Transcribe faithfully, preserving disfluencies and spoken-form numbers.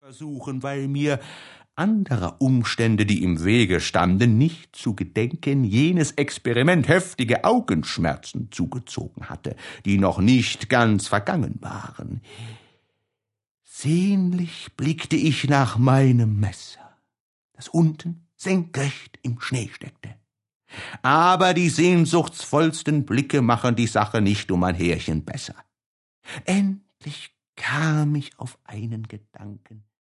versuchen, weil mir anderer Umstände, die im Wege standen, nicht zu gedenken jenes Experiment heftige Augenschmerzen zugezogen hatte, die noch nicht ganz vergangen waren. Sehnlich blickte ich nach meinem Messer, das unten senkrecht im Schnee steckte. Aber die sehnsuchtsvollsten Blicke machen die Sache nicht um ein Härchen besser. Endlich kam ich auf einen Gedanken,